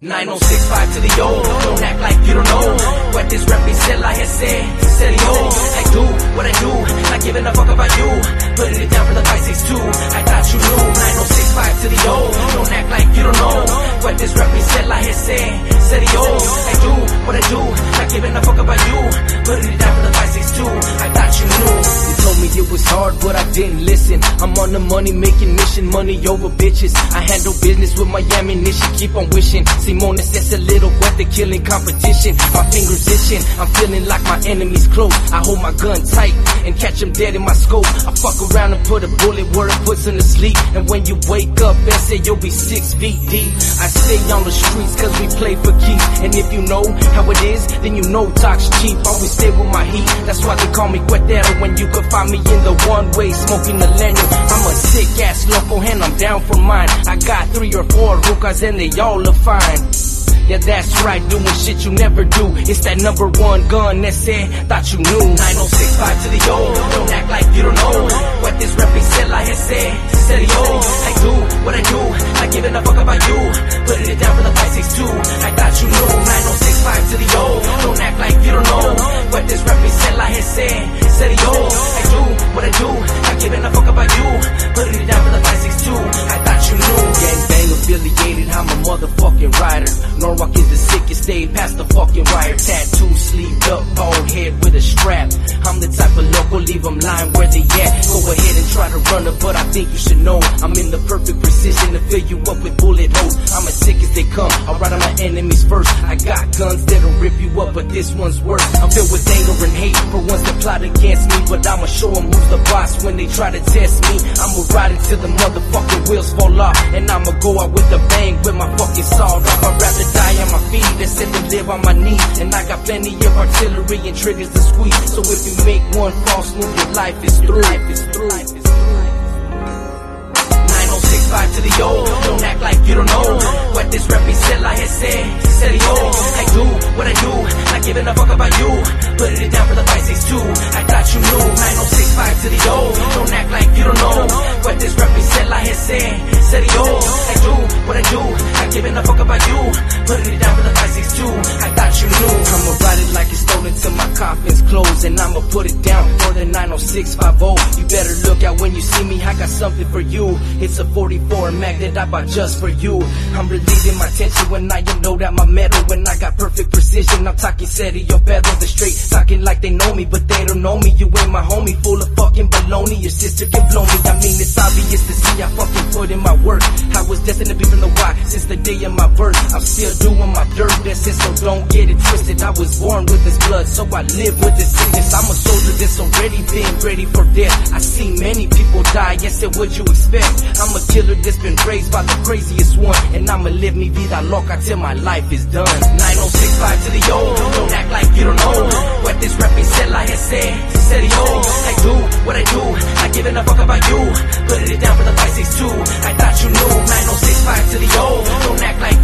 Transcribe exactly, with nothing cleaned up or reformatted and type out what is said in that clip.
nine oh six five to the O, don't act like you don't know what this represent la ese, serio. I do what I do, not giving a fuck about you. Putting it down for the five six two, I thought you knew. Nine oh six five to the O, don't act like you don't know what this represent la ese, serio. I do what I do, not giving a fuck about you. Putting it down for the five six two, I thought you knew. You told me it was hard, but I didn't listen. I'm on the money making mission, money over bitches. I handle business with my ammunition, keep on wishing. Simones, that's a little weather killing competition. My fingers itching, I'm feeling like my enemy's close. I hold my gun tight and catch him dead in my scope. I fuck around and put a bullet where it puts him to sleep. And when you wake up and say you'll be six feet deep, I stay on the streets cause we play for keeps. And if you know how it is, then you know talk's cheap. Always stay with my heat, that's why they call me Cuetero. When you could find me in the one way, smoking the leño. I'm a sick ass loco and I'm down for mine. I got three or four hookahs and they all look fine. Yeah, that's right, doing shit you never do. It's that number one gun that said, thought you knew. Nine oh six five to the O, don't act like you don't know what this represent la ese, serio. I do what I do, not giving a fuck about you. Putting it down for the five six two, I thought you knew. Nine oh six five to the O, don't act like you don't know what this represent la ese, serio. I do what I do, not giving a fuck about you. Putting it down for the five six two, I thought you knew. Gangbang affiliated, I'm a motherfucking rider. Norwalk is the sickest, stay past the fucking wire. Tattoo sleeved up, bald head with a strap. I'm the type of local, leave them lying where they at. Go ahead and try to run it, but I think you should know I'm in the perfect precision to fill you up with bullet holes. I'm as sick as they come, I'll ride on my enemies first. I got guns that'll rip you up, but this one's worse. I'm filled with anger and hate for ones that plot against me, but I'ma show them who's the boss when they try to test me. I'ma ride until the motherfucking wheels fall off, and I'ma go out with a bang with my fucking sawed off. I'd rather die on my feet than sit and live on my knees. And I got plenty of artillery and triggers to squeeze. So if you make one false move, your life is through. Life is through. nine oh six five to the O, don't act like you don't know what this represent la ese, serio. I do what I do, not giving a fuck about you. Putting it down for the five six two, I thought you knew. Nine oh six five to the O, don't act like you don't know what this represent la ese, serio. I do what I do, not giving a fuck about you. Putting it down for the five six two, I thought you knew. I'ma ride it like it's stolen till my coffin's closed, and I'ma put it down for the nine oh six five oh. You better look out when you see me, I got something for you. It's a forty-four Mac that I bought just for you. I'm relieving my tension when I know that my metal, when I got perfect precision. I'm talking serio, better than straight, talking like they know me, but they don't know me. You ain't my homie, full of fucking baloney. Your sister can blow me, I mean it's obvious to see I fucking put in my work. I was destined to be from the Y since the day of my birth. I'm still doing my dirt, that's it, so don't get it twisted. I was born with this blood, so I live with this sickness. I'm a soldier that's already been ready for death. I seen many people die, yes, said what you expect. I'm a killer that's been raised by the craziest one, and I'ma live mi vida loca till my life is done. Nine oh six five to the O, don't act like you don't know what this represent la ese, serio. I do what I do, not giving a fuck about you. Putting it down for the five six two, I thought you knew. Nine oh six five to the O, don't act like